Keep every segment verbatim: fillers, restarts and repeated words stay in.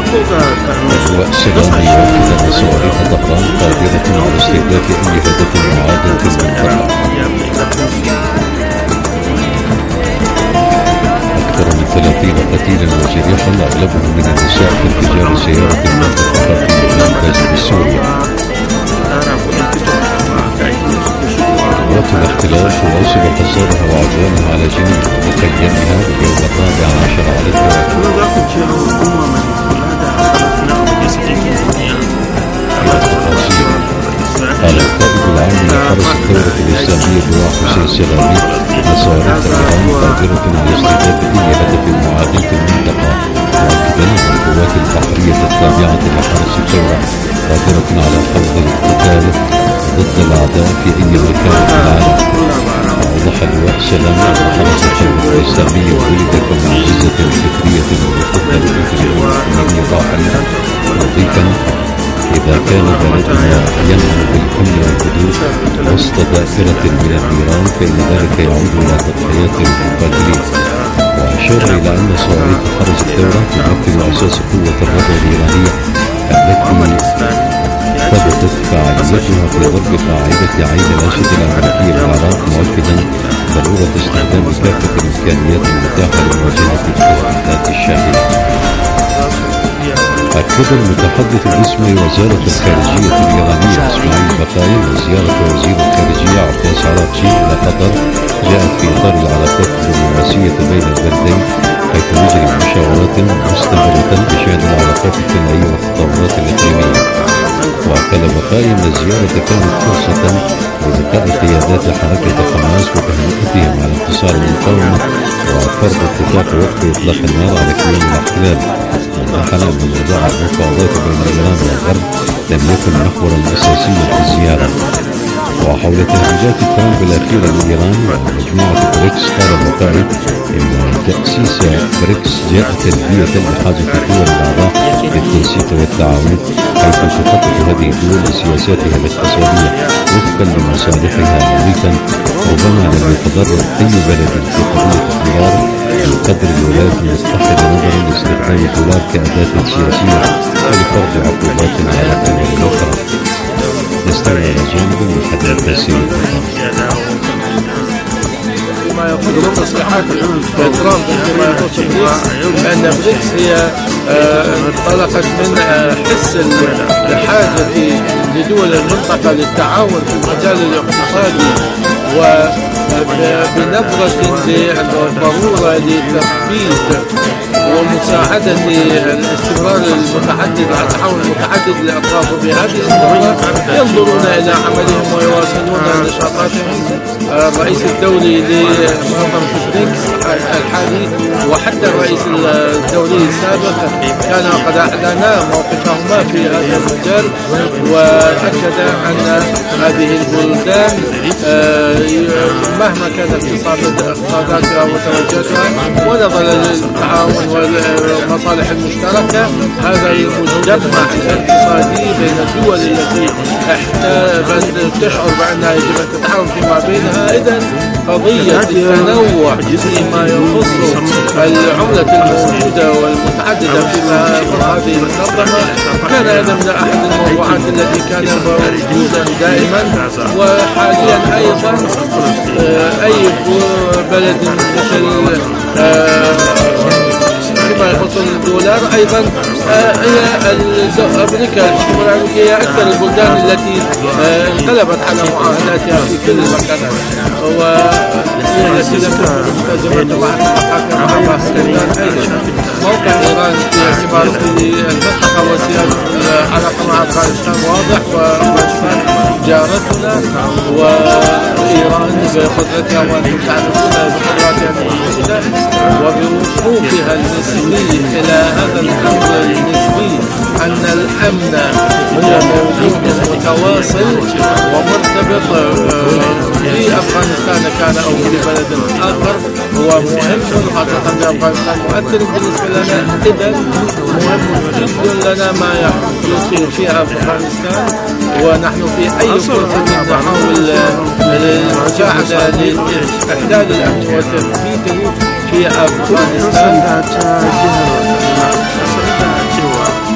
أجواء سلام يؤكد أن صواريخ طهران قادرة على استهداف أي هدف معاد في المنطقة. أكثر من ثلاثين قتيلا وجريحا أغلبهم من النساء في انفجار سيارة المنطقة في الغاز بسوريا. قوات الاحتلال تواصل حصارها وعدوانها على جنين وخيامها باليوم الرابع عشر على التوالي. قال القائد العام لحرس الدولة الإسلامية اللواء حسين سلامي أن صواريخ إيران قادرة على استهداف أي هدف معاد في المنطقة، مؤكدا أن القوات البحرية التابعة لحرس الدولة قادرة على خوض القتال ضد الأعداء في أي مكان في العالم. وأوضح اللواء سلامي أن حرس الدولة الإسلامية ولد كمعجزة فكرية وتقدر بمليون ضاحية، مضيفا إذا كان بلدنا ينمو بالأمن والهدوء وسط دائرة من النيران فإن ذلك يعود إلى تضحيات المقاتلين. وأشار إلى أن صواريخ حرس الدولة تمثل أساس قوة الردع الإيرانية التي ثبتت فعاليتها في ضرب قاعدة عين الأسد الأمريكية في العراق، مؤكدا ضرورة استخدام كافة الإمكانيات المتاحة لمواجهة التهديدات الشاملة. أكد المتحدث باسم وزارة الخارجية الإيرانية إسماعيل بقايا أن زيارة وزير الخارجية عباس عراقچي إلى قطر جاءت في إطار العلاقات الدبلوماسية بين البلدين، حيث يجري مشاورات مستمرة بشأن العلاقات الثنائية والتطورات الإقليمية. وقال بقايا أن الزيارة كانت فرصة للقاء قيادات حركة حماس وتهنئتهم على انتصار المقاومة وفرض اتفاق وقف إطلاق النار على كيان الاحتلال. وضح أن موضوع المفاوضات بين إيران والغرب لم يكن محورا أساسيا في الزيارة. وحول تهديدات ترامب الأخيرة لإيران ومجموعة بريكس قال بقايا إن تأسيس بريكس جاء تلبية لحاجة الدول الأعضاء للتنسيق والتعاون، حيث تخطط هذه الدول لسياساتها الاقتصادية وفقا لمصالحها، مضيفا ربما لم يتضرر أي بلد في قضية الدولار من قدر الولايات المتحدة نظرا لاستخدام الدولار كأداة سياسية ولفرض عقوبات على الدول الأخرى. نستمع إلى جانب من حديث سيد ما يقول تصريحات ترامب فيما يخص بريكس، أن بريكس هي انطلقت من حس الحاجة لدول المنطقة للتعاون في المجال الاقتصادي وبنظرة للضرورة لتثبيت ومساعدة الاستمرار المتعدد التعاون المتعدد للأطراف. وبهذه النظرة ينظرون إلى عملهم ويواصلون نشاطاتهم. الرئيس الدولي لمنظمة بريكس الحالي وحتى الرئيس الدولي السابق كان قد أعلنا موقفهما في هذا المجال، وأكد أن هذه البلدان مهما كانت اقتصاداتها وتوجهاتها ونظرا للتعاون والمصالح المشتركة، هذا المجتمع الاقتصادي بين الدول التي تشعر بأنها يجب أن تتعاون فيما بينها. إذن قضية التنوع فيما يخص العملة الموجودة والمتعددة في هذه المنظمة كان هذا من أحد الموضوعات التي كان موجودا دائما. وحاليا أيضا أي بلد مثل فيما يخص الدولار أيضا هي أمريكا الحكومة الأمريكية هي أكثر البلدان التي انقلبت على معاهداتها في كل المكانات، وهي التي لم تكن ملتزمة مع اتفاقاتها مع باكستان. أيضا موقع إيران في اعتبار في المنطقة وسياسة العلاقة مع أفغانستان واضح، وأفغانستان جارتنا وإيران بقدرتها وأنتم تعرفون بقدراتها المتحدة وبوقوفها النسبي إلى هذا الأمر النسبي أن الأمن هو موضوع متواصل ومرتبط في أفغانستان كان أو في بلد آخر هو مهم، خاصة أن أفغانستان مؤثر بالنسبة لنا. إذن مهم جدا لنا ما يحدث في أفغانستان، ونحن في أي فرصة نحاول المساعدة لإحلال الأمن وتثبيته في أفغانستان.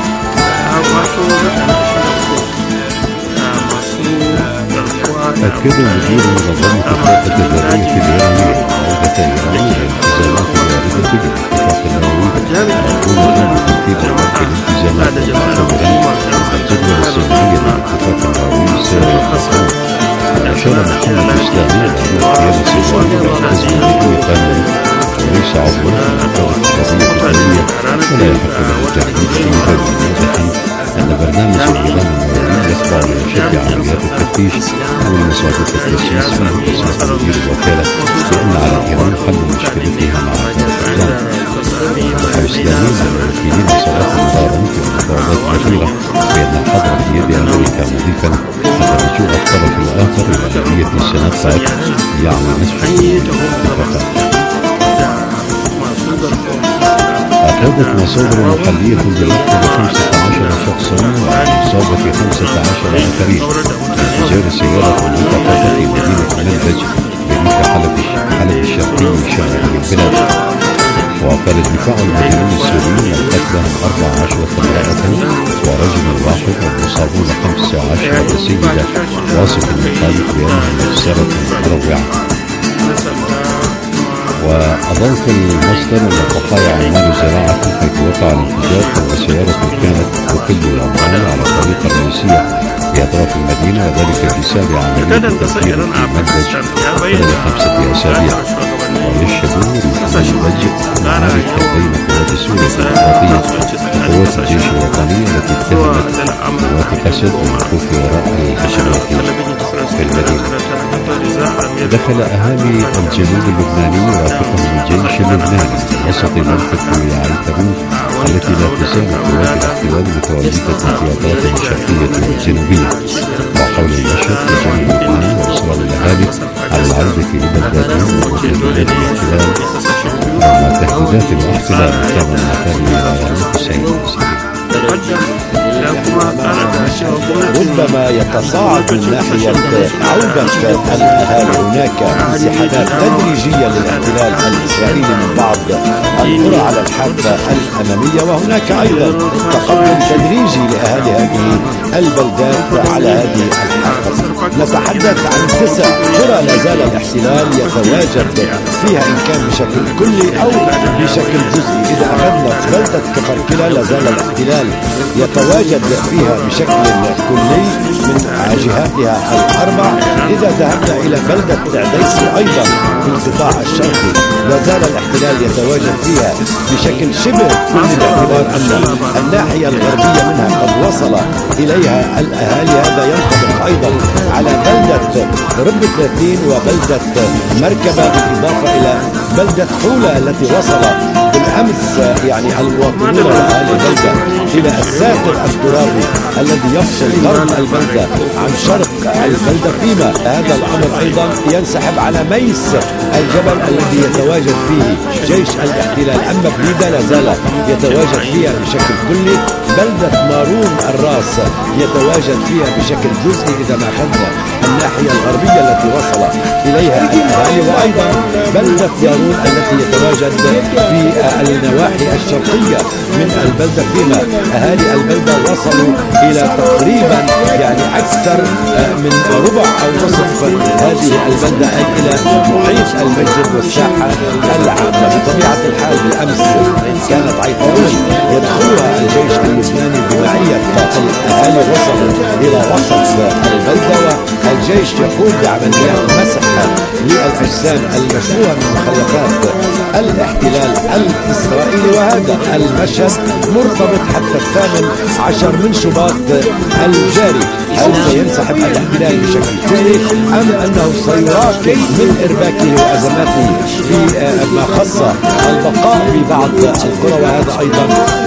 أكد مدير منظمة الطاقة الذرية الإيرانية عودة إيران للالتزامات الواردة بالاتفاق النووي مقومة بتمثيل أماكن الالتزامات المعتبرة الجدول السنوي للاتفاق النووي ساري الحكومة. وأشار محمد الإسلامي إلى أن القيادة السورية يلتزم بدون قانون وليس عضوا في القضية الدولية ولا يحق له التحديد في بلد أن برنامج النظام النووي يخضع لأشد عمليات التفتيش ومن مصادر التأسيس فيه تصريح مدير الوكالة بأن على إيران حل مشكلتها مع النظام. الإسلامي مع الوكيلين صلاح الغارم في المفاوضات الأخيرة بأن الحظر في يد أمريكا مضيفا أن رجوع الطرف الآخر إلى عملية سنتفاك يعني نسخ الاتفاقات. أفادت مصادر محلية بمقتل خمسة عشر شخصا وإصابة خمسة عشر آخرين في انفجار سيارة منطقة في مدينة منبج بريف حلب حلب الشرقي شمال البلاد. وقال الدفاع المدني السوري قتلهم أربع عشرة امرأة ورجل واحد والمصابون خمسة عشر سيدة واصف المخالف بأنهم مجزرة مروعة. وأضاف المصدر أن الضحايا عمال زراعة حيث وقع الانفجار فوق سيارة كانت تقل العمال على الطريق الرئيسية في أطراف المدينة وذلك بسبب عملية تفجير في منبج خلال خمسة أسابيع. ويشهد ريف منبج معارك بين قوات سوريا الديمقراطية وقوات الجيش الوطني التي اتهمت قوات أسد بالوقوف وراء الحملات في المدينة. دخل أهالي الجنوب اللبناني ورافقهم الجيش اللبناني وسط منطقة عيتبوك التي لا تزال قوات الاحتلال متواجدة في أطرافها الشرقية والجنوبية. وحول المشهد في جنوب لبنان وإصرار الأهالي على العودة لبلداتهم وتهديدات الاحتلال ومع تهديدات الاحتلال كما معتاد إلى حسين المسلمين. ربما يتصاعد من ناحية عودة الأهالي هناك انسحابات تدريجية للاحتلال الإسرائيلي من بعض القرى على الحافة الأمامية، وهناك أيضا تقدم تدريجي لأهالي هذه البلدات على هذه الحافة. نتحدث عن تسع قرى لا زال الاحتلال يتواجد فيها إن كان بشكل كلي أو بشكل جزئي. إذا أخذنا بلدة كفركلة لا زال الاحتلال يتواجد فيها بشكل كلي من جهاتها الأربع. إذا ذهبنا إلى بلدة عديسي أيضا في القطاع الشرقي لا زال الاحتلال يتواجد فيها بشكل شبه كلي باعتبار أن الناحية الغربية منها قد وصل إليها الأهالي. هذا ينطبق أيضا على بلدة رب ثلاثين وبلدة مركبة بالإضافة إلى بلدة حولة التي وصل بالأمس يعني المواطنون وأهالي البلدة إلى الساتر الترابي الذي يفصل غرب البلدة عن شرق البلدة، فيما هذا الأمر أيضا ينسحب على ميس الجبل الذي يتواجد فيه جيش الاحتلال. أما بليدة لا زال يتواجد فيها بشكل كلي. بلدة مارون الراس يتواجد فيها بشكل جزئي إذا ما أخذنا الناحية الغربية التي وصل إليها الأهالي، وأيضا بلدة يارون التي يتواجد في النواحي الشرقية من البلدة، فيما أهالي البلدة وصلوا إلى تقريبا يعني أكثر من ربع أو نصف هذه البلدة أي إلى محيط المسجد والساحة العامة. بطبيعة الحال بالأمس كانت عيطون يدخلها الجيش اللبناني بمعية الأهالي، وصلوا إلى وسط البلدة والجيش يقوم بعمليات مسح للأجسام المشبوهة من مخلفات الاحتلال الإسرائيلي. وهذا المشهد مرتبط حتى الثامن عشر من شباط الجاري. هل سينسحب الاحتلال بشكل كلي أم أنه سيراكم من إرباكه وأزماته فيما خص البقاء في بعض القرى؟ وهذا أيضا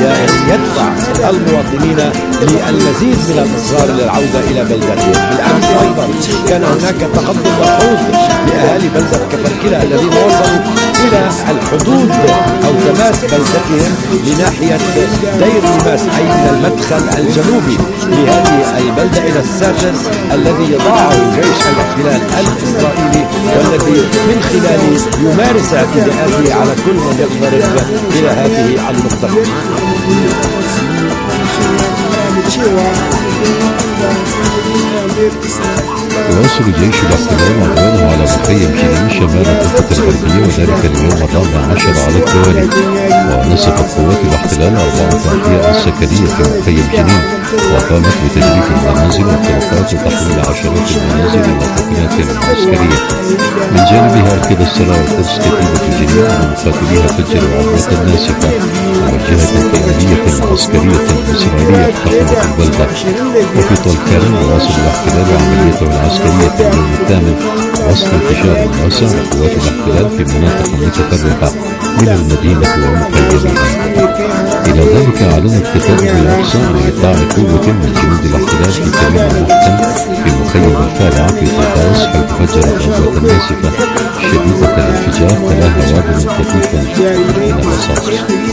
يدفع المواطنين للمزيد من الإصرار للعودة إلى بلدتهم. بالأمس أيضا كان هناك تقدم ملحوظ لأهالي بلدة كفركلة الذين وصلوا إلى الحدود أو تماس بلدتهم لناحية دير الماس أي من المدخل الجنوبي لهذه البلدة إلى الساتر الذي يضعه جيش الاحتلال الإسرائيلي والذي من خلاله يمارس اعتداءاته على كل من يقترب إلى هذه المنطقة. يواصل جيش الاحتلال عدوانه على مخيم جنين شمال الضفة الغربية، وذلك اليوم الرابع عشر على التوالي. ونصفت قوات الاحتلال أربعة أحياء سكنية في مخيم جنين، وقامت بتجريف المنازل والطرقات وتحويل عشرات المنازل إلى تقنيات عسكرية. من جانبها أكد السرايا القدس كتيبة جنين أن مقاتليها فجروا عبوة ناسفة موجهة في آلية عسكرية إسرائيلية تقرب البلدة. وفي طول يواصل الاحتلال عمليته العسكرية في اليوم الثامن وسط انتشار واسع لقوات الاحتلال في مناطق متفرقة من المدينة ومخيمها. إلى ذلك أعلنت كتائب الأقصى عن إيقاع قوة من جنود الاحتلال في كمين محكم في مخيم الفارعة في طرطاس، حيث فجرت عبوة ناسفة شديدة الانفجار تلاها وابل خفيف من الرصاص.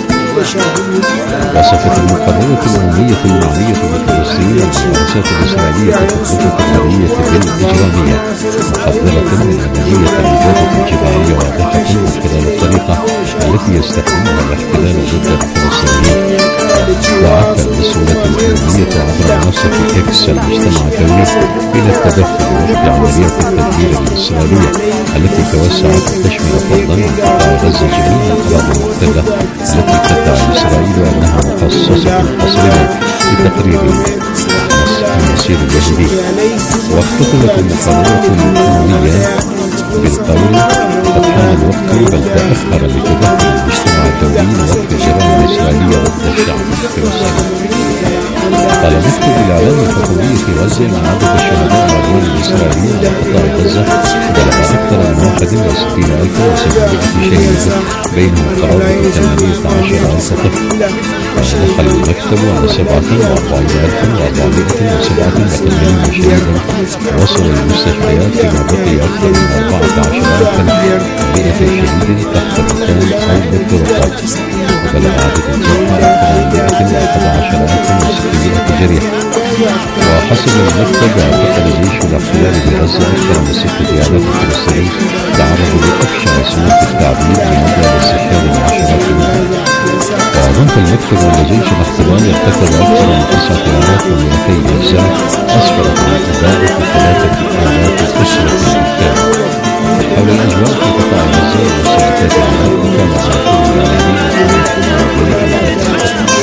وصفت المقررة الأممية المعنية بفلسطين الممارسات الإسرائيلية في الضفة الغربية بالإجرامية، محذرة من عملية الإبادة الجماعية واضحة من خلال الطريقة التي يستخدمها الاحتلال ضد الفلسطينيين. دعت المسؤولة الأممية عبر منصة إكس المجتمع الدولي إلى التدخل وفق عمليات التدمير الإسرائيلية التي توسعت وتشمل فرضا قطاع غزة جميع الأراضي المحتلة التي تدعي إسرائيل أنها مخصصة حصريا لتقرير المصير اليهودي. واختتمت المقررة الأممية بالقول: قد حان الوقت بل تأخر لتدخل المجتمع الدولي لوقف الجرائم الإسرائيلية ضد الشعب الفلسطيني. قال مكتب الإعلام الحكومي في غزة أن عدد الشهداء العدوان الإسرائيلي على قطاع غزة بلغ أكثر من واحد وستين ألف وسبعمائة شهيد، بينهم قرابة ثمانية عشر ألف طفل. ودخل المكتب أن سبعة وأربعين ألفا وأربعمائة وسبعة وثمانين شهيدا وصل المستشفيات، فيما بقي أكثر من أربعة عشر ألفا ومائة شهيد تحت مكان أو بالطرقات. وبلغ عدد الجرحى أكثر من مائة وأحد عشر ألفا وستمائة جريح. وحسب المكتب اعتقل جيش الاحتلال بغزة أكثر من ستة آلاف فلسطيني تعرضوا لأبشع سلوك التعذيب بمدى استشهاد عشرات منهم. وأضاف المكتب أن جيش الاحتلال ارتكب أكثر من تسعة آلاف ومئتين نزاع أسفرت عن إبادة ثلاثة آلاف أسرة بالكامل. حول الأجواء في قطاع غزة والسلطات العراق كان على كل اللاعبين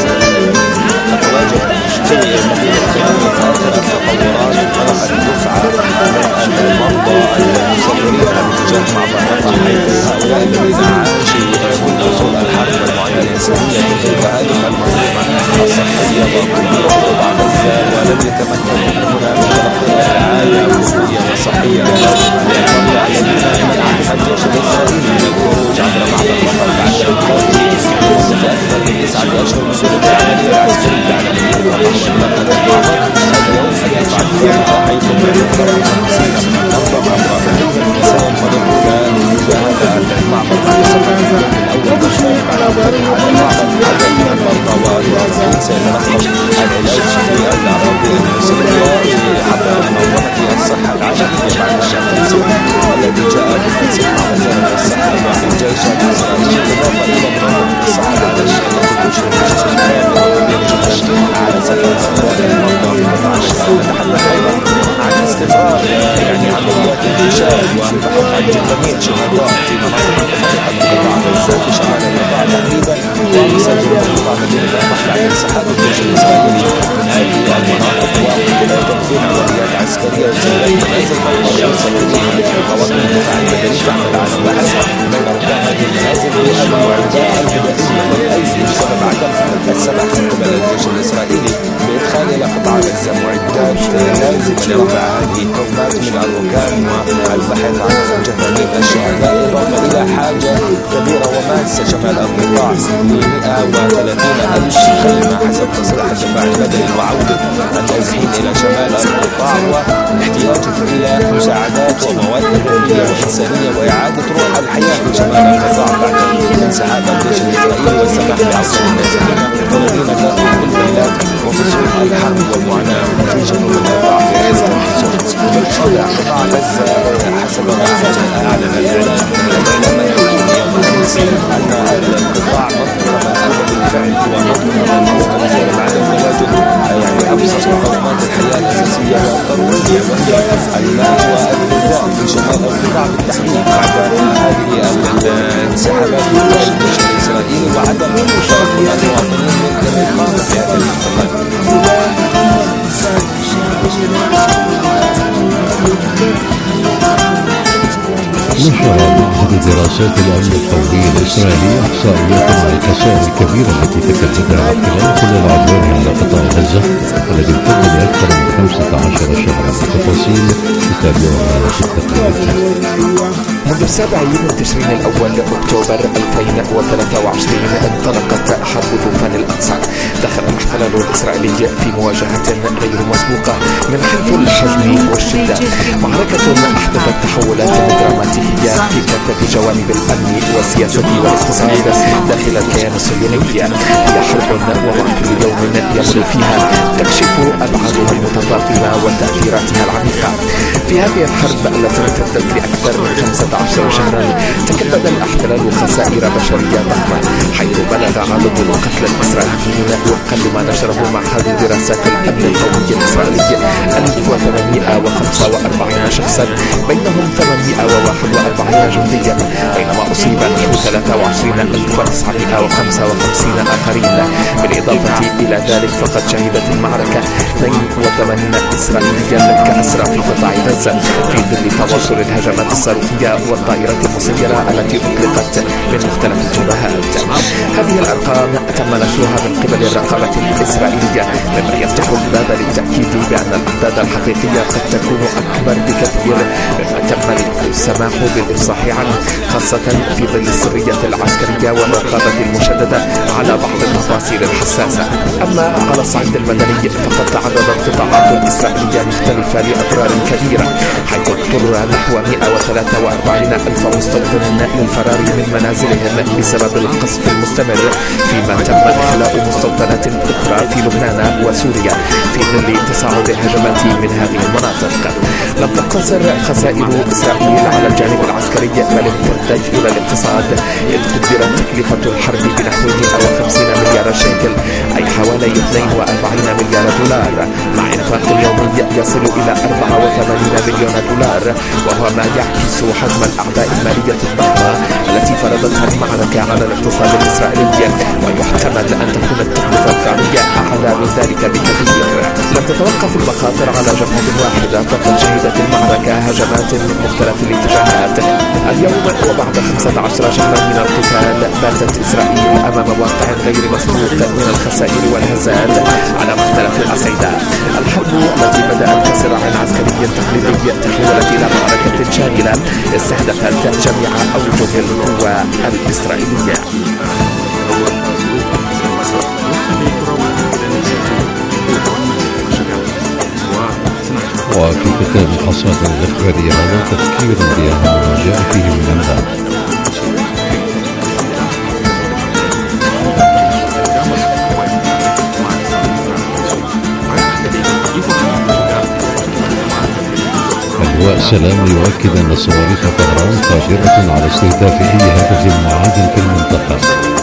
ولم يتمكن منها من تلقي الرعاية الأمنية والصحية للقضاء على المنع عن حج إسرائيل من الخروج عبر بعض الوطن بعد التوقيت لأكثر من تسعة أشهر من بدء العملية العسكرية على مدينة رفح ومنطقة المعبر. اليوم يدفع الدفاع حيث يقرر خمسين من المنطقة عبر سينطلق الآن مجاهدة المعبر في سبعين الأول تشريف على الطريق على المعبر عدد من المرضى والمواطنين سيتلقوا العلاج في الأراضي المصرية حتى منظمة الصحة العالمية بعد الشهر السوري الذي جاء بتنسيق مع وزارة الصحة والجيش الإسرائيلي، بالإضافة إلى منظمة الصحة العالمية التي تشرف على سفر أموال المرضى في قطاع الشمال. نتحدث أيضا عن استمرار يعني عمليات الإنشاء والبحث عن جثمين شهداء في مناطق مختلفة من قطاع غزة في شمال القطاع تحديدا، ومسجل قطاع مدينة رفح بعد انسحاب الجيش الإسرائيلي من هذه المناطق وتنفيذ عمليات عسكرية وزيادة منازل ويوصل إلى قوات الدفاع المدني تعمل على بحث بين ركاب هذه المنازل والمعدات البدائية والأيدي بسبب عدم السماح من قبل الجيش الإسرائيلي بإدخال إلى قطاع غزة معدات لازمة لرفع هذه التهمات من الركام والبحث عن جثامين الشهداء، إضافة إلى حاجة كبيرة وماسة شمال القطاع ل مئة وثلاثين ألف خيمة حسب تصريح الدفاع المدني، وعودة النازحين إلى شمال القطاع واحتياج إلى مساعدات ومواد طبية وإنسانية وإعادة روح الحياة في شمال القطاع بعد انسحاب الجيش الإسرائيلي والسماح بعودة النازحين الذين كانوا بالبيلات وفصول الحرب والمعاناة في جنوب القطاع في غزة. وضع قطاع غزة حسب ما أعلن الإعلام الإعلام الحكومي الأمس أن هذا القطاع منطقة بالفعل هو منطقة مستنزفة بعد التواجد يعني أبسط الصراع بالتحديد بعد هذه الانسحابات من الجيش الإسرائيلي وعدم مشاركة المواطنين من الإقامة في هذه المنطقة. نشر معهد دراسات الأمن القومي الإسرائيلي إحصائيات عن الخسائر الكبيرة التي تكبدها الاحتلال خلال عدوانه على قطاع غزة الذي امتد لأكثر من خمسة عشر شهرا. التفاصيل تتابعها في التقرير التالي. منذ السابع من تشرين الأول أكتوبر ألفين وثلاثة وعشرين انطلقت حرب طوفان الأقصى. دخل الاحتلال الإسرائيلي في مواجهة غير مسبوقة من حيث الحجم والشدة، معركة أحدثت تحولات دراماتيكية في كافة جوانب الأمن والسياسة والاقتصاد داخل الكيان الصهيوني. هي حرب ومع كل يوم يمر فيها تكشف أبعادها المتفاقمة وتأثيراتها العميقة. في هذه الحرب التي امتدت لأكثر من خمسة عشر شهرا تكبد الاحتلال خسائر بشرية ضخمة، حيث بلغ عدد القتلى الإسرائيليين وفقا لما نشره معهد دراسات الأمن القومي الإسرائيلي ألف وثمانمائة وخمسة وأربعين شخصا، بينهم ثمانمائة وواحد وأربعين جنديا، بينما أصيب نحو ثلاثة وعشرين ألف وتسعمائة وخمسة وخمسين آخرين. بالإضافة إلى ذلك فقد شهدت المعركة اثنين وثمانين إسرائيليا كأسرى في قطاع غزة في ظل تواصل الهجمات الصاروخية والطائرات المسيرة التي أطلقت من مختلف الجبهات. هذه الأرقام تم نشرها من قبل الرقابة الإسرائيلية، مما يفتح الباب للتأكيد بأن الأعداد الحقيقية قد تكون أكبر بكثير مما تم السماح بالإفصاح عنه، خاصة في ظل السرية العسكرية والرقابة المشددة على بعض التفاصيل الحساسة. أما على الصعيد المدني فقد تعرضت القطاعات الإسرائيلية مختلفة لأضرار كبيرة، حيث اضطر نحو مائة وثلاثة وأربعين ألف مستوطن للفرار من منازلهم بسبب القصف المستمر، فيما تم إخلاء مستوطنات أخرى في لبنان وسوريا في ظل تصاعد الهجمات من هذه المناطق. لم تقتصر خسائر إسرائيل على الجانب العسكري بل امتدت إلى الاقتصاد، إذ قدرت تكلفة الحرب بنحو مائة وخمسين مليار شيكل أي حوالي اثنين وأربعين مليار دولار، مع إنفاق يومي يصل إلى أربعة وثمانين مليون دولار، وهو ما يعكس حجم الأعباء المالية الضخمة التي فرضتها المعركة على الاقتصاد الإسرائيلي، ويحتمل أن تكون التكلفة الفعلية أعلى من ذلك بكثير. لم تتوقف المخاطر على جبهة واحدة، فقد شهدت المعركة هجمات من مختلف الاتجاهات. اليوم وبعد خمسة عشر شهرا من القتال باتت إسرائيل أمام واقع غير مسبوق من الخسائر والهزات على مختلف الأصعدة. الحرب التي بدأت كصراع عسكري تقليدي تحولت إلى معركة شاملة استهدفت جميع أوجه القوى الإسرائيلية. وفي كتاب الحصاد الإخباري هذا تفكير بأهم ما جاء فيه من أنباء. اللواء سلام يؤكد أن صواريخ طهران قادرة على استهداف أي هدف معاد في المنطقة.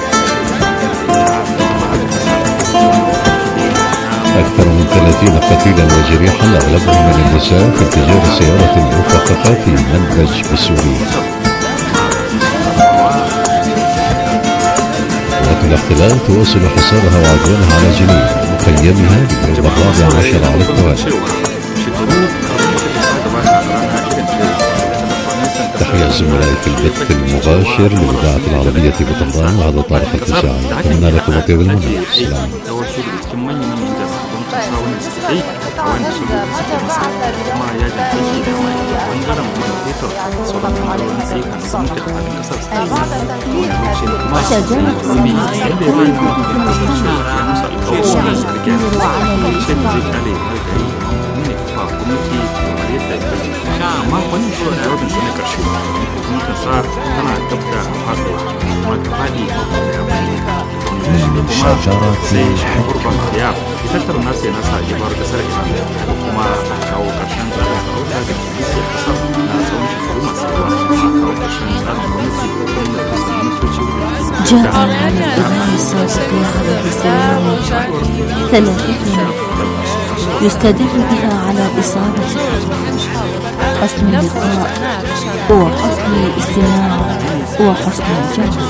أكثر من ثلاثين قتيلا وجريحا أغلبهم من النساء في انفجار سيارة مفخخة في منبج بالسوري. ولكن الاحتلال تواصل حصارها وعدوانها على جنين مخيمها باليوم الرابع عشر على التوالي. تحية زملائي في البث المباشر للإذاعة العربية بطهران، وهذا طارق الخزاعي. أتمنى لكم طيب المنى. السلام. شجرة الحكمة. Fitattar nasu yana sa jama'ar kasar Iran da kuma a kawo ƙarshen tsarin sarauta da kwanci a kasar na tsawon shekaru masu yawa, a kawo ƙarshen tsarin gwamnati da gwamnati da ministoci جاء على الإمام الصادق عليه السلام ثلاثة يستدل بها على إصابة حسن اللقاء وحسن الاستماع وحسن الجو.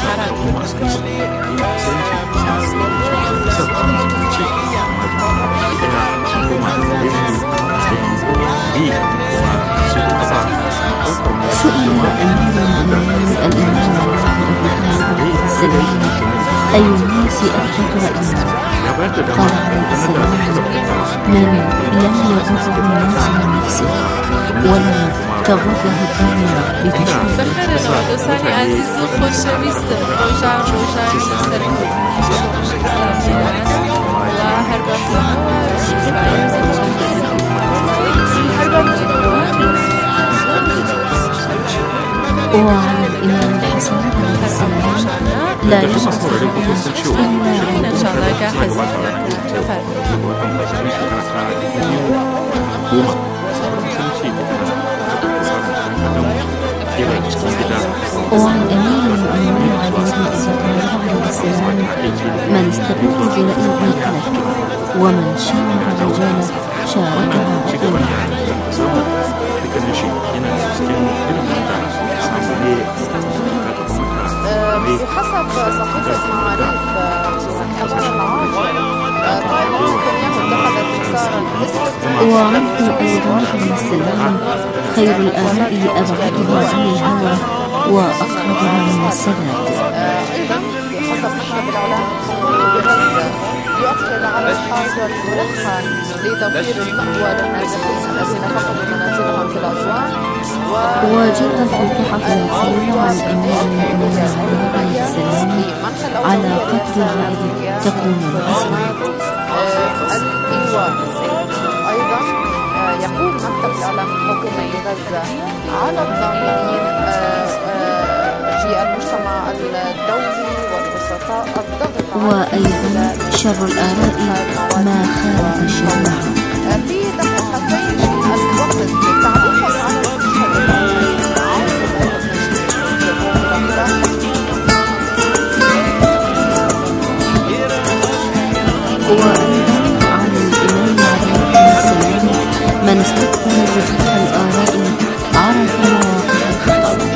سئل أمير المؤمنين الإمام السلام أي الناس أثبت رأيه؟ قال عليه السلام: من لم يغره الناس من نفسه ولم تغره الدنيا بتشبيه. بخير دوستانی عزیز و خوشویست روزا روزای سرکوب و هر بار وعلى الإمام الحسن عليه السلام لا يشك إلا إن شاء الله جاهز وعن أمير المؤمنين علي بن أبي طالب عليه السلام: من استقر برأيه هلك ومن شاور الرجال شاركها عقولا. بحسب صحيفة معاريف الأمر العام طالبان نتنياهو اتخذت مسارا. وعنه أيضا عليه السلام: خير الآراء أبعدها عن الهوى وأقربها من السداد. أيضا بحسب مكتب الإعلام الحكومي يؤكد على الحاضر ملخا لتوفير المأوى للنازحين الذين فقدوا منازلهم في الأسواق. وجاء في تحف العقول عن أمير المؤمنين عليه السلام: على قدر العدل تكون الحسنات. الإيواء. أيضا يقول مكتب الإعلام الحكومي غزة على الضامنين في المجتمع الدولي والوسطاء الضغط. وأيضا شر الآراء ما خالف الشرع. في دقيقتين الوقت للتعليق على المشهد. وأيضا عن الإمام عليه السلام: من استكبر بفتح الآراء عرف مواقع الخطأ.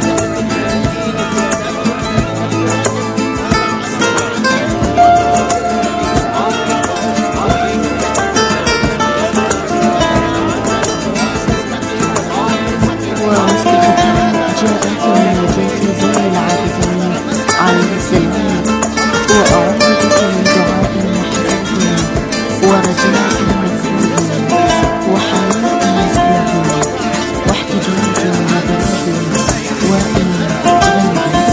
واستفتاء جاءت النجاة زين العابدين عليه السلام: وأعوذ بك من دعاء محرم ورجاء مكروه وحياء مسبوح واحتجاج مبرد وإن غير.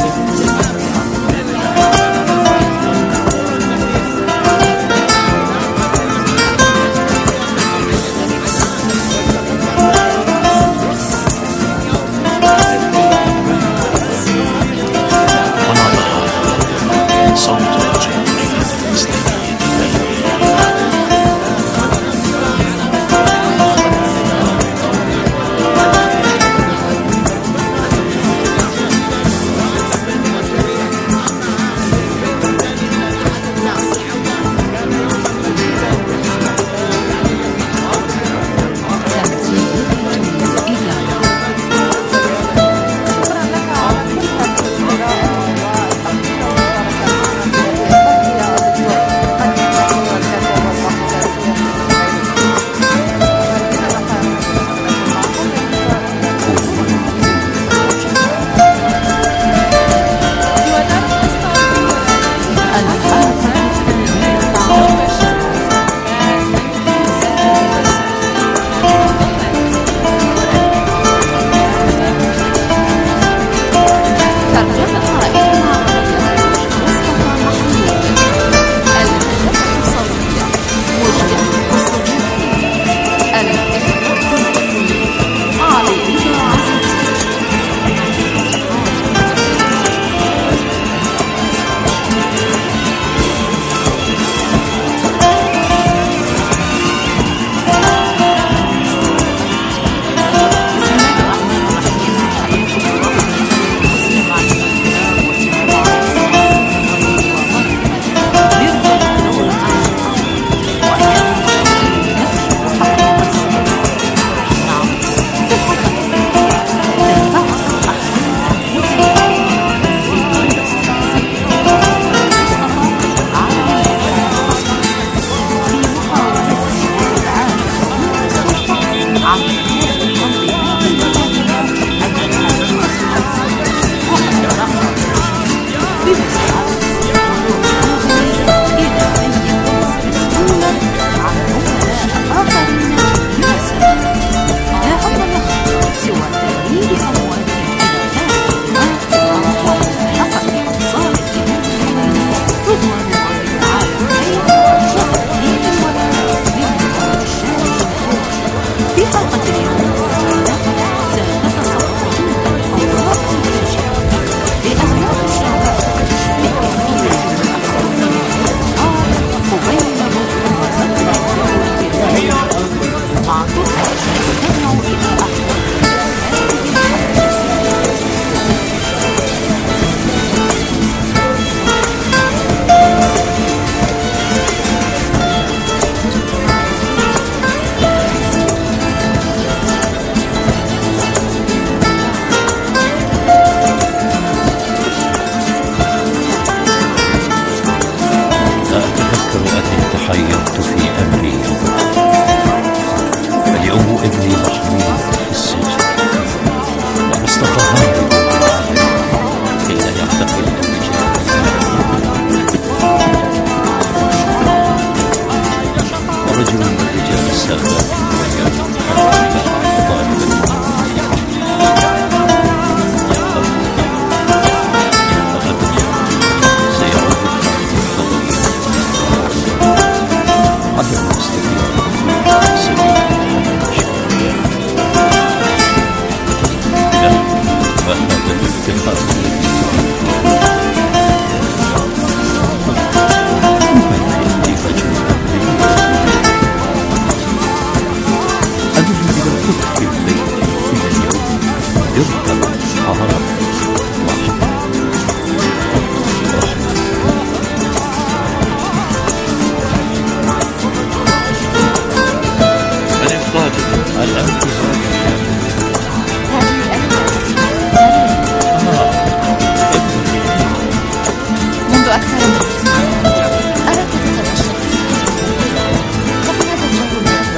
وأكثر أراك تتمشى وفي هذا الجو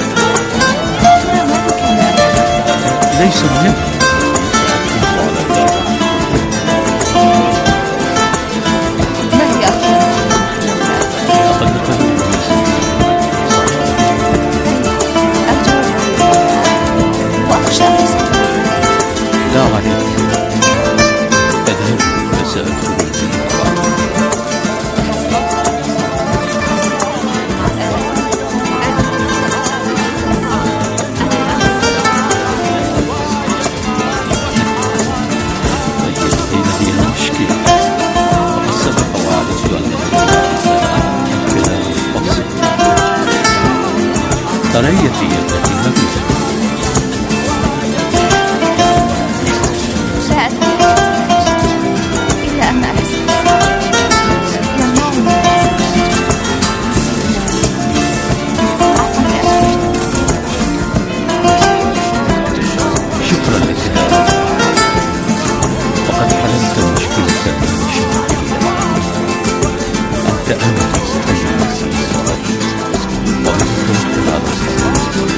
ما بك ليس مهم. ما هي أفضل لا عليك، أذهب فسأدخل في المطار. أين هي المشكلة؟ وقد سبق وعدت أن خلال الفصل قريتي التي هبت إلا أن أحس شكرا لك. وقد حلمت مشكلة أنت أنت وأنا توكل على الله.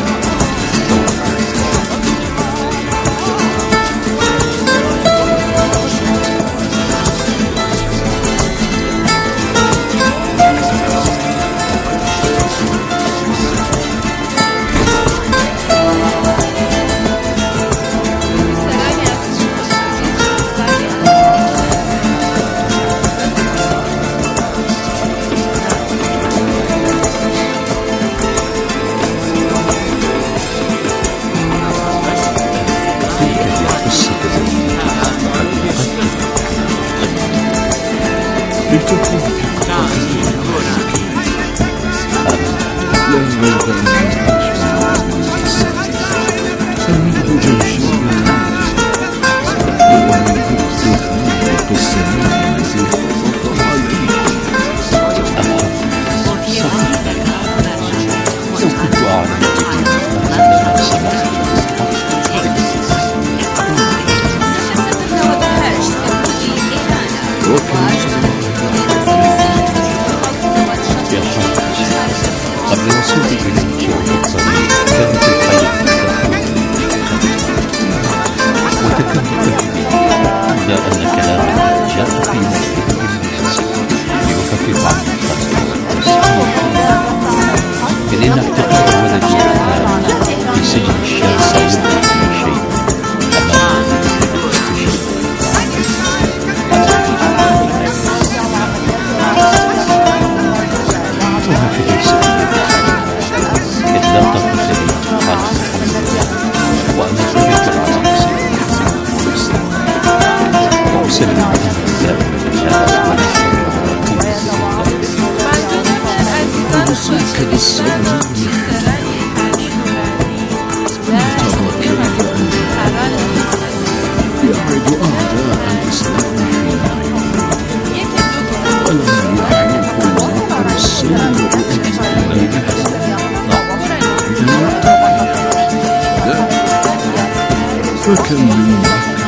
فكم من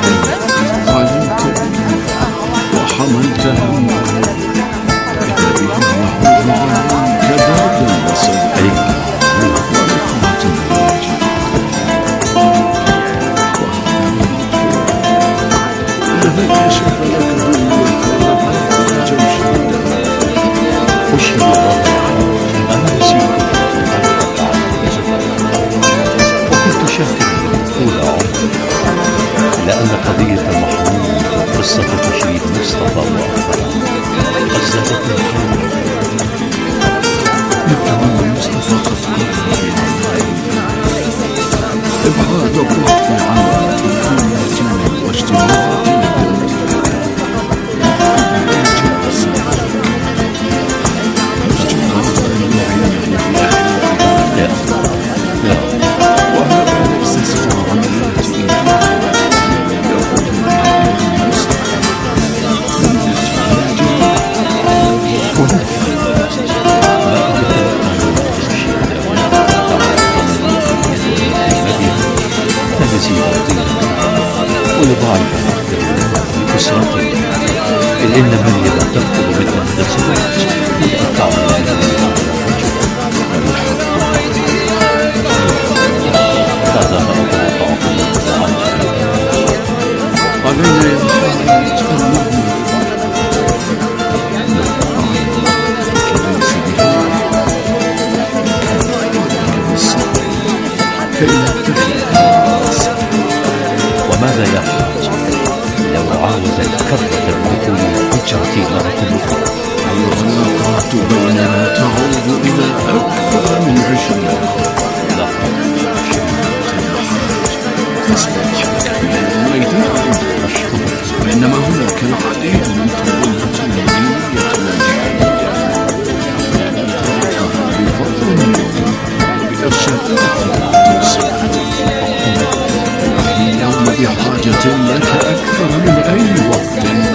مكة علمت وحملت همك إذا به يعود عنك بعد وصدق ورفعة الوجه الذي كشف لك هوية جوش أشهد الله أنا نسيت وكنت شاكرا طول عمري لأن قضية المحمود وقصة تشريد مصطفى وأخرى قد زادتني يبدو مصطفى قد إبعاد الضغط عن تلقية واجتماعات ويضاعف الأسرة إن مريم تدخل إحدى سنوات هذا ما أتوقع علينا يا محمد أن وماذا يحتاج لو عاود الكرة الدخول الحجرة مرة أخرى؟ العلاقات بيننا تعود إلى أكثر من عشرين لا تصبح من الميدان بينما هناك العديد من تنظيمات دينية وجهادية تركها بفضل منكم وبإرشادات التنسيق. نحن اليوم بحاجة لك أكثر من أي وقت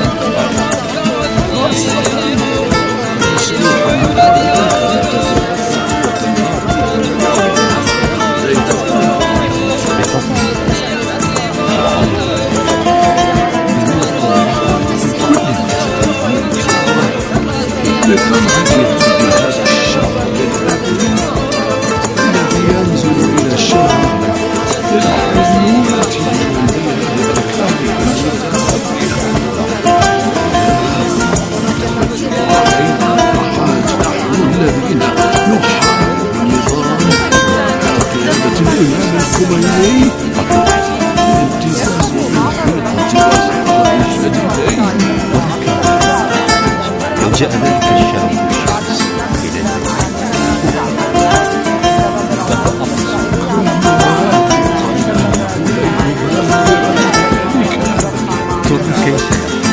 جاء ذلك الشاب الشمس إلى ترى كيف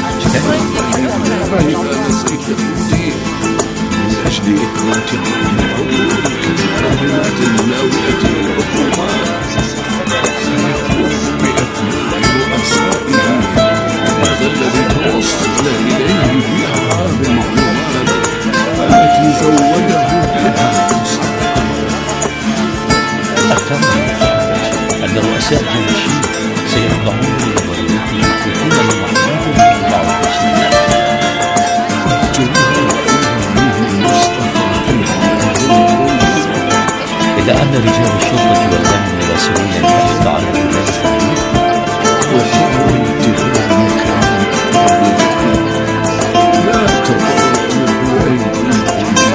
نسيت الدين من أجل إثبات الكلمات الناوية للعقوبات بأثناء رؤسائه. هذا الذي توصل إليه في أعراب المعلومات التي زوده بها. أفهم أن رؤساء الجيش سيخضعون لنظريته يكون المحمود بإطلاع التسليم. إلا أن رجال الشرطة والأمن واصلين البحث عن الرجال الصغير وحاول اتهامك لا تفرطوا أيضا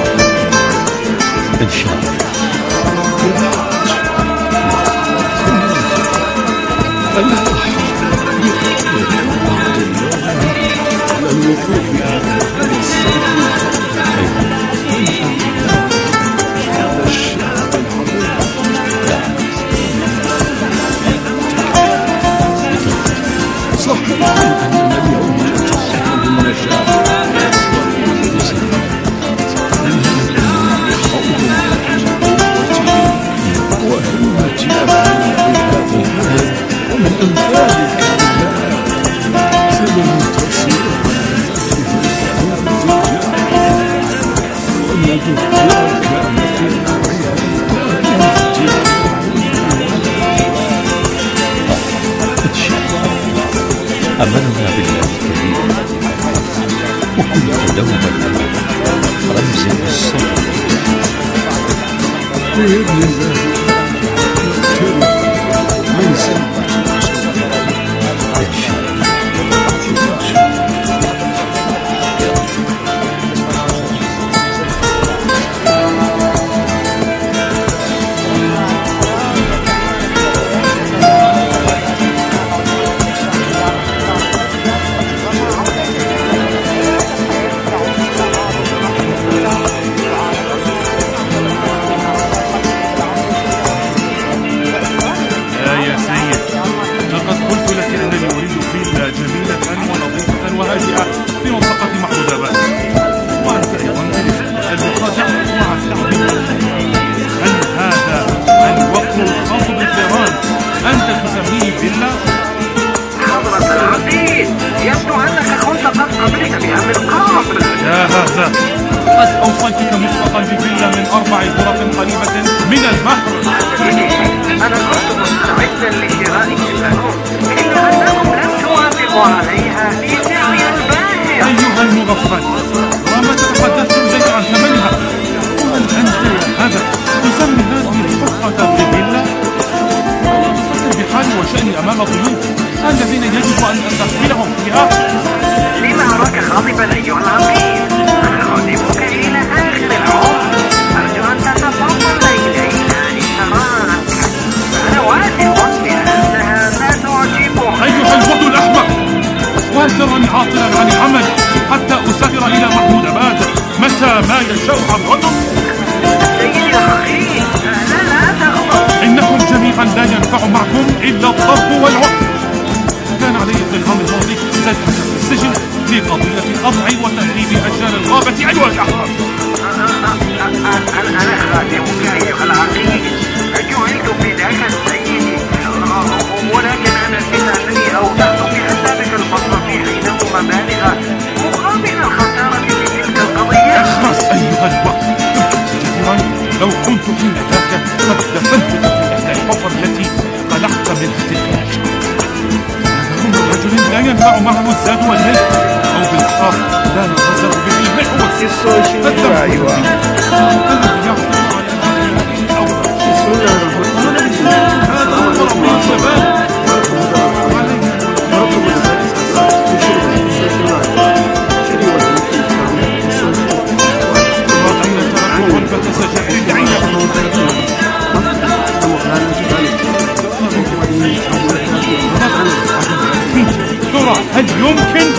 إن شاء الله. الوقوف على هذا الشعب صحيح أننا اليوم نتصف بالنجاح وهمة أبناء هذا البلد ومن أمثال الكلمات سننتصر أمننا بالله الكريم وكنت دوما رمزا للصبر بإذن الله من سنة إن شاء الله. قد أوصيتك مسبقا بفيلا من أربع غرف قريبة من البحر. أنا كنت مستعدا لشراء البالون إلا أنهم لم توافقوا عليها لسعر الباهر. أيها المغفل، رمت لا ترني عاطلا عن العمل حتى أسافر إلى محمود أباد متى ما يشاء حضرتك. سيدي الأخي، لا لا تغضب. إنكم جميعا لا ينفع معكم إلا الضرب والعنف. كان علي في العام الماضي زجاجة في السجن لقضية الأضع وتهريب أجيال الغابة أيها الأحرار. أنا خادمك أيها العقيد، جعلت فداك سيدي، ولكن أنا نسيت أنني أودعت في حسابك المصرفي حينه مبالغ مقابل الخسارة في تلك القضية. اخرس أيها الوقت. كثيرا لو كنت حين ذاك قد دفنتك في إحدى الحفر التي خلقت منها تلك الأشجار. هذا هم رجل لا ينفع معه الزاد والملك، أو بالأحرى لا يغزر به المحور. الذنب الذي يعطي على هذه الأوراق. هذا هو ربي الشباب. ترى هل يمكن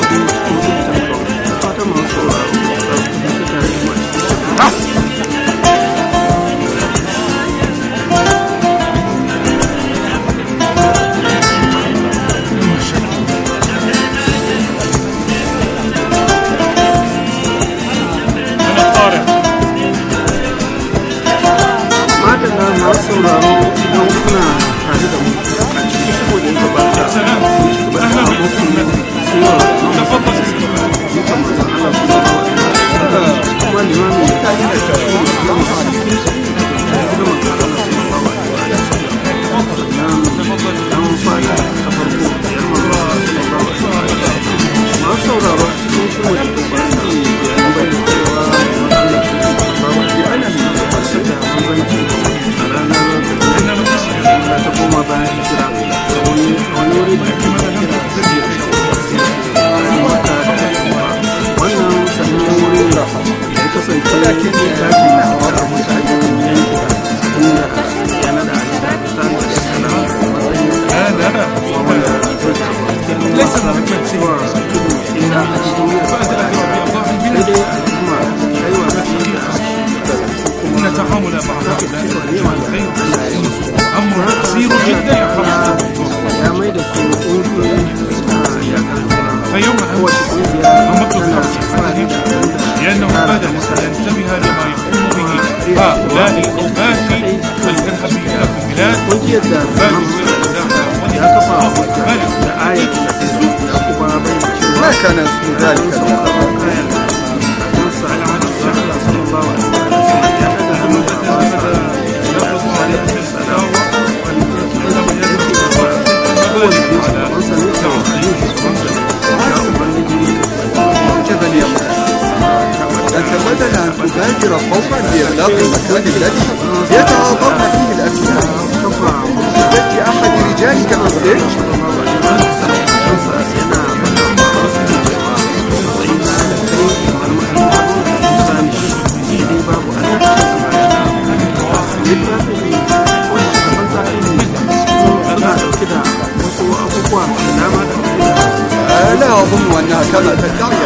لا أظن أنها كما تدعي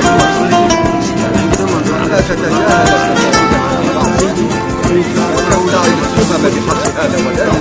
لا تتجاهل أنه لا الأمم بحق هذا ولا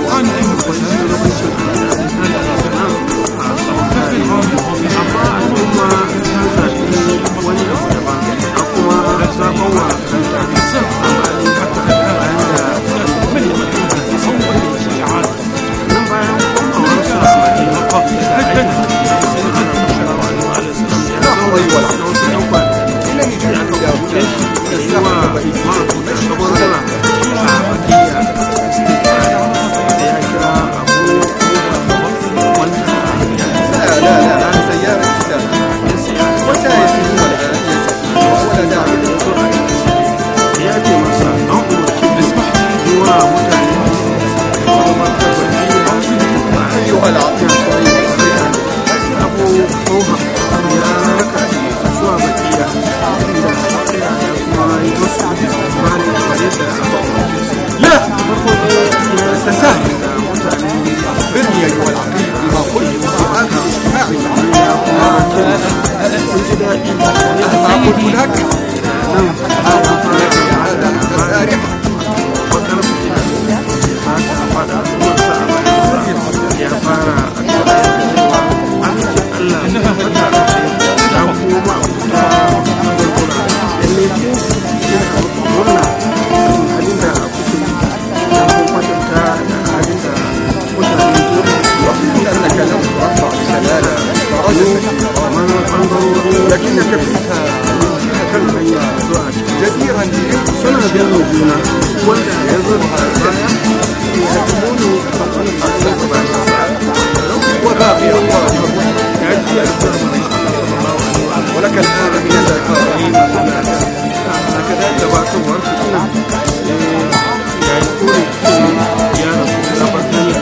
hanya zuwa جديرا بهم suna biyan juna wanda ya zo da baya ya tumuni babban fasar da bayan وباقي أخبار ya ji a zuwa ولك الآن من الأخبار هكذا gabatowar su ina ya yi kore ya rasu da batani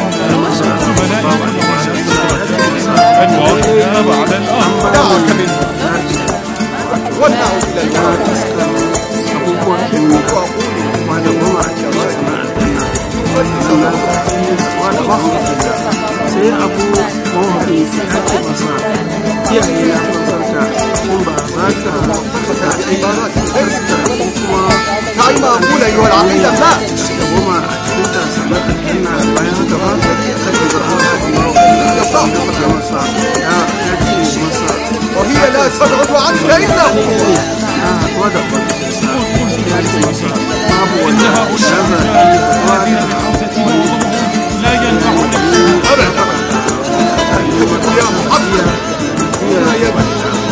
الوعد على الأرض دعك منه ونعود إلى الوعد abubuwan ilmi wanda goma a cikin sana'ar wanda ba su da sai abu mawari sai ake masa iyaye na fansarta in ba za ka fata ibarat fuskar ko kuma تعي ما أقول أيها العقيدة لا da goma a cikin ta sana'ar ina bayan haka ba ka ji zaɓa يا صاحب da masa ya ya ce masa وهي لا تبعد عنك إلا هو ya haɗuwa da kwanci ya ce masa babu wani إن هؤلاء shaza لا ينفع أبدا يا محمد ما يبني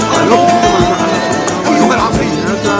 أيها العقيدة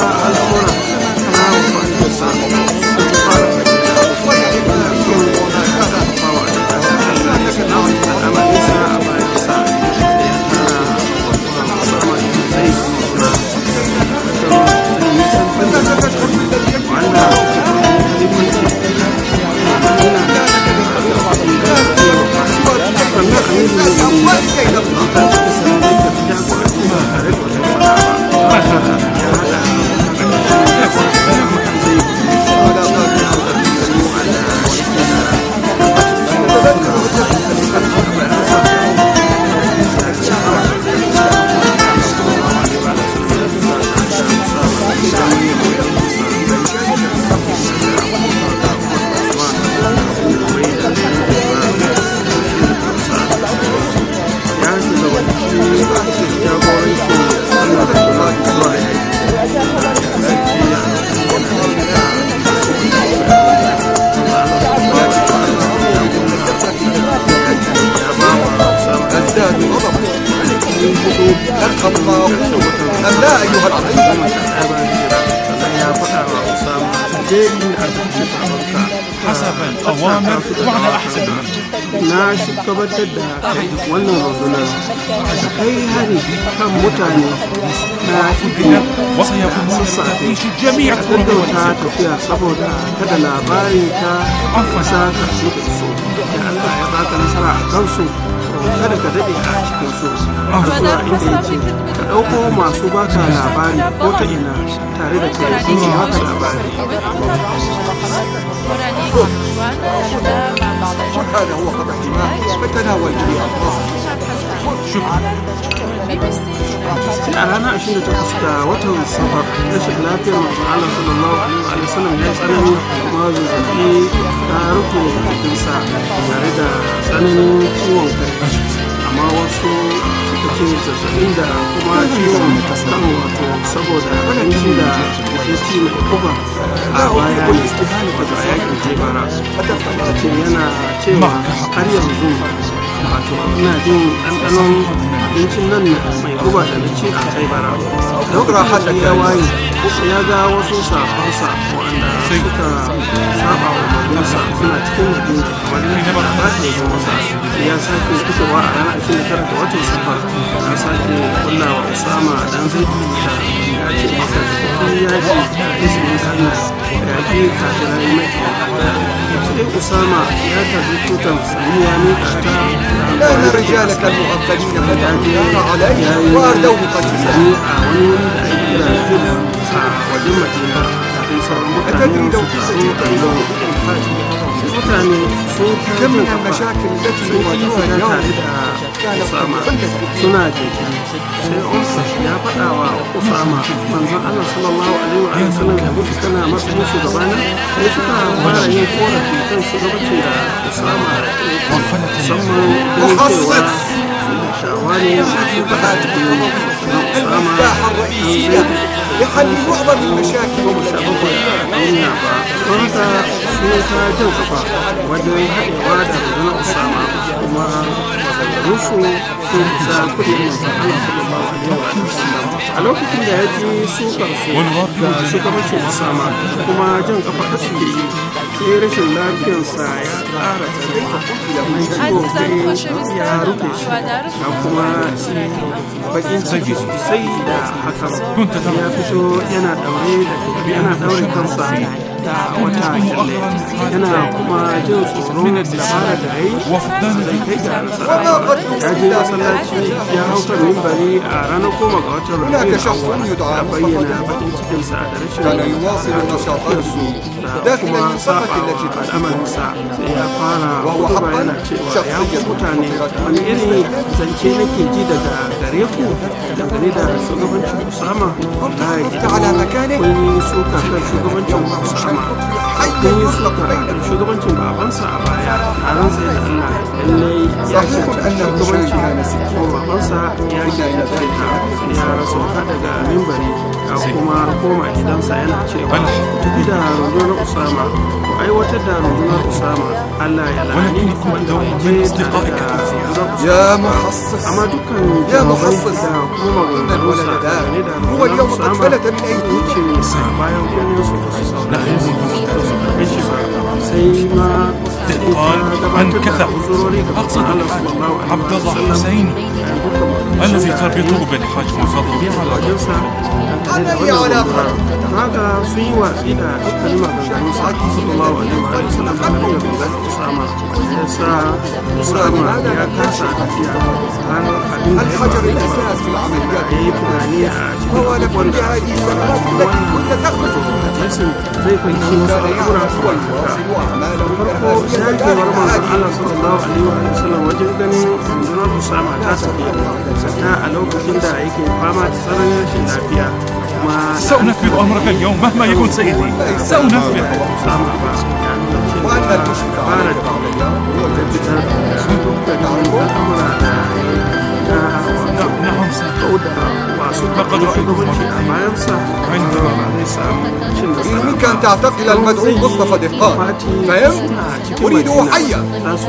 أم لا أيها العقيدة حسب الأوامر وعلى أحسن المنهج na shugabantar da wannan rundunar da kai hari kan mutane na ido وسيكون sassafe في جميع a الطرق gaggauta والوسائل tafiya saboda kada labarin ta fasa ka muka iso da Allah ya baka nasara a kansu to kada ka daɗe a cikin su har zuwa inda yake ka ɗauko masu baka labari ko ta ina tare da kai sun su baka labari هذا هو خطأ دماء فتناول به أطراف sai a ranar ashirin da takwas ga watan safar rashin lafiyar manzon Allah sallallahu alaihi wa sallam ya tsanani kuma zazzabi ta rufe jikinsa tare da tsananin ciwon kai amma wasu suka ce zazzabin da kuma ciwon kan wato saboda abinci da jikinci mai kuba a baya ne wato a yakin jebara ce yana cewa har yanzu wato ina jin ɗanɗanon abincin nan mai guba da na ci a kai bara lokacin ya waye ya ga wasu safansa waɗanda suka saba wa magunsa suna cikin madina kamar ba ta yi masa ya sake fitowa a ranar ashirin da tara ga watan safar ya sake kulla wa usama dan zai da ya ce masa cikin yaji da izinin allah ya ke kafirai mai sai usama ya tarbi tutan samiya ne ta كان رجالك المغفلين فتحوا عليه وأردوه قتيلا أتدري لو mutane sun كم من المشاكل التي يواجهها اليوم كانت مخلة suna jinkiri sai umsa ya faɗa wa usama manzon Allah sallallahu alaihi wa sallam ya mutu tana matsayin shugabana sai suka fara yin korafi kan shugabancin da usama musamman ganin cewa shawari masu faɗa cikin المفتاح الرئيسي يحل معظم المشاكل duniya ba don haka sun ta jan kafa wajen haɗewa da rundunar usama kuma maganganunsu sun kusa kudin manzon Allah sallallahu alaihi wa sallam a lokacin da ya ji sukar su ga shugabancin Usama kuma jan kafa da suke yi sai rashin lafiyarsa ya ƙara tsananta mai ciwo sai ya rufe shi ga kuma bakin ciki sosai da hakan ya fito yana daure da yana daure kansa da wata kyalle yana kuma jin tsoron dabara da ya yi zai kai ga nasara ya je masallaci ya hau kan mimbari a ranar goma ga watan rabiul awwal ya bayyana bakin cikinsa da rashin tafiyarsu da kuma saba wa al'amarinsa sai ya fara hutuba yana cewa ya ku mutane wani irin zance nake ji daga gare ku dangane da shugabancin Usama wallahi kun yi suka kan shugabancin Usama kun yi suka kan shugabancin babansa a baya a ran sai da Allah lallai ya ce shugabancin ko babansa ya cancanta ya sauka daga mimbari a kuma koma gidansa yana cewa tafi da rundunar Usama ko aiwatar da rundunar Usama Allah ya lani wanda je da يا محصص amma dukkan يا محصص إن الولد هو اليوم قد فلت من أيديك دقان عن كثب أقصد عبد الله حسين الذي تربطه بالحاج مفضل أنا لي علاقة هذا سوى إلى كلمة صلى الله عليه وسلم أسامة أسامة يا كاسة الحجر الأساس في العمليات هو لكل هذه السنوات التي كنت تخرج زي كنت هو farko shakewar manzon Allah sallallahu alaihi wa sallam wajen ganin rundunar Usama ta tafi ta a lokacin da yake fama da tsananin rashin lafiya kuma سأنفذ أمرك اليوم مهما يكون سيدي سأنفذ Usama ba وأن المشرك fara da al'amura da نعم سيدي لقد يمكنك أن تعتقل المدعو مصطفى دهقان فهمت؟ أريده حيا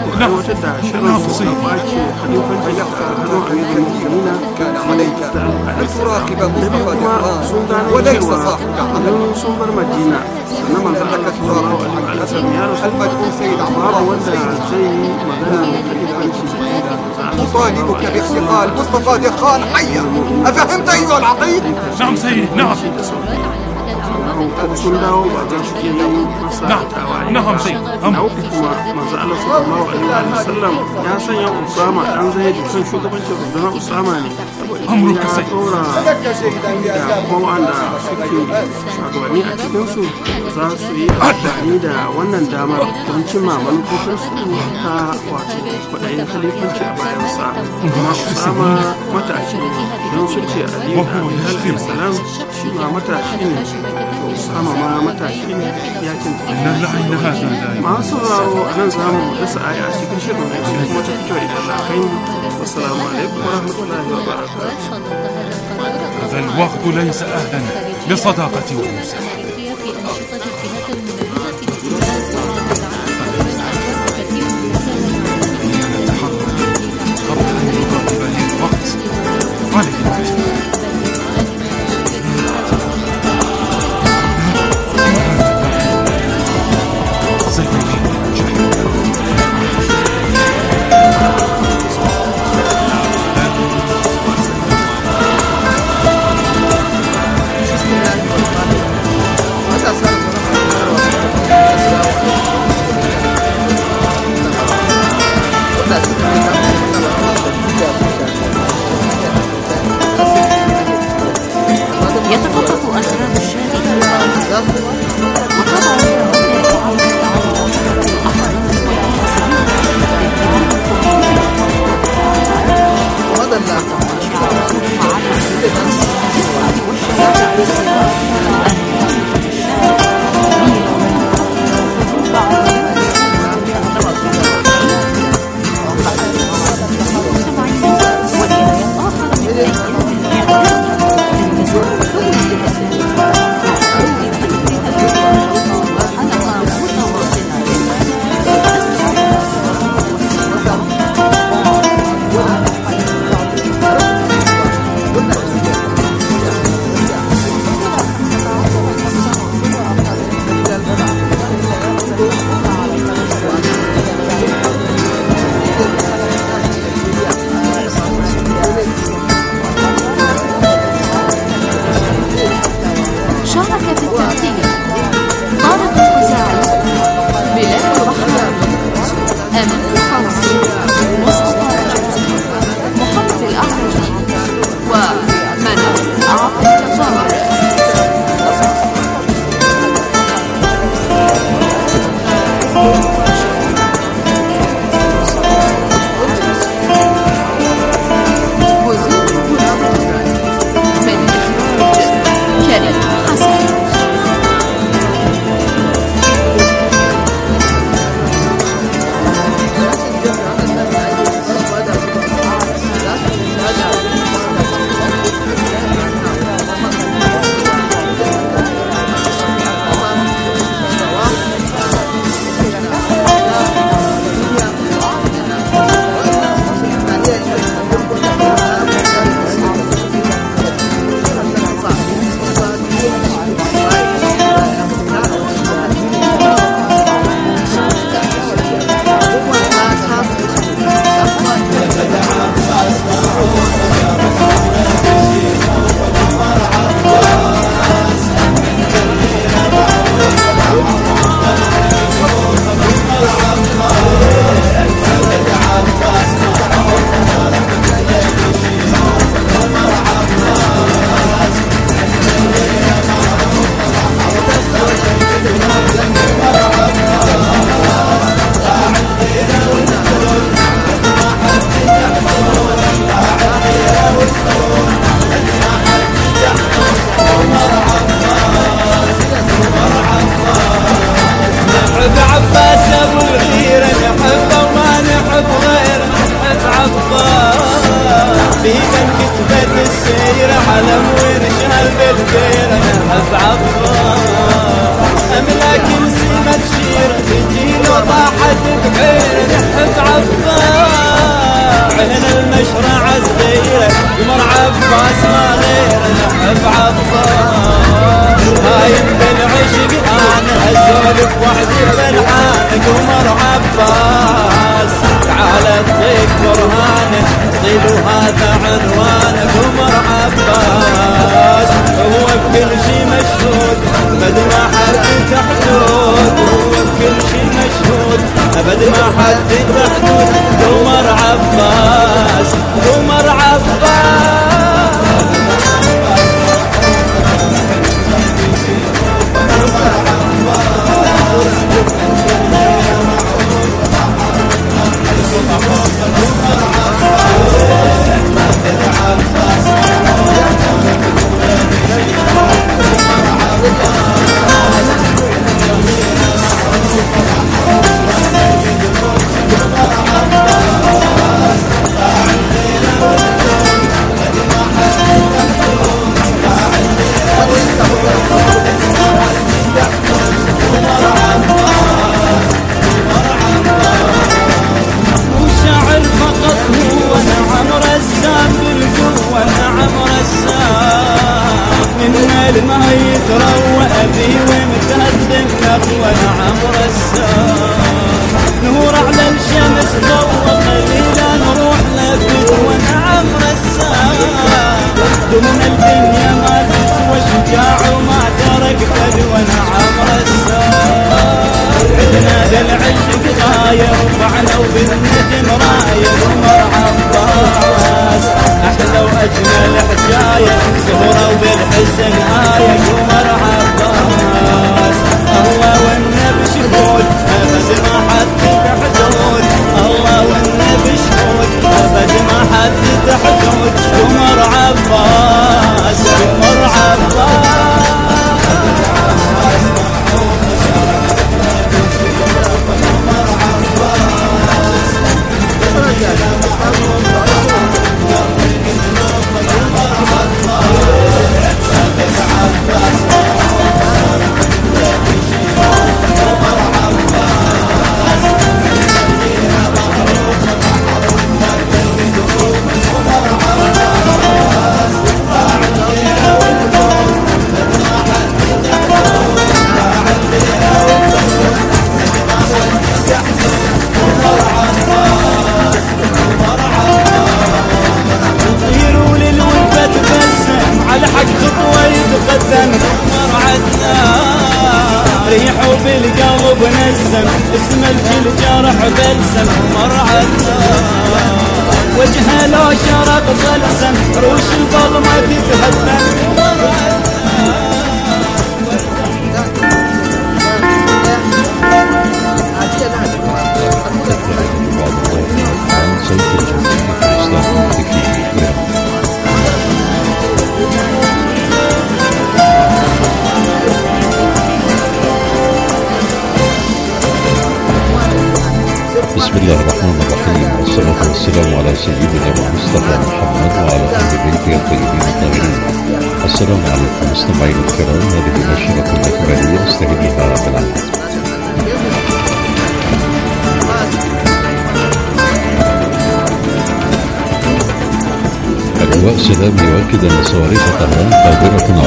كان عليك أن تراقب مصطفى دهقان وليس صاحبك عمل إنما ذلك تراقب المدعو سيد عمر أطالبك باعتقال مصطفى دهقان حيا أفهمت أيها العقيد؟ نعم سيدي نعم نعم نعم سيدي manzo Allah sallallahu alaihi wa sallam ya sanya Usama dan Zaid kan shugabancin rundunar Usama ne amurka sai da kuma wanda suke shugabanni a cikin su za su yi amfani da wannan damar don cimma manufofinsu ta wato kwaɗayin khalifanci a bayansa kuma Usama matashi ne don su ce Aliyu alaihi salam shi ma matashi ne Usama ma matashi ne ya cancanta masu sauraro a nan zamu dasa aya a cikin shirin da kuma ta fito idan na kai mu assalamu alaikum wa rahmatullahi wa barakatuh هذا الوقت ليس أهلا لصداقة ومساعدة شارك في التمثيل طارق الخزاعي، بلال الرحمن، أمين الفوزي، مصطفى رجب، محمد الأعرجي، ومنال عبد الجبار. Bye. بنسم اسم الكل جرح بلسم مرعنا وجهه لو شرق ظلسم روش الظلمة تتهدم بسم الله الرحمن الرحيم، والصلاة والسلام على سيدنا المصطفى محمد وعلى أهل بيته الطيبين الطاهرين. السلام عليكم مستمعينا الكرام، هذه نشرة إخبارية نستهدفها بالعمل. اللواء سلام يؤكد أن صواريخ طهران قادرة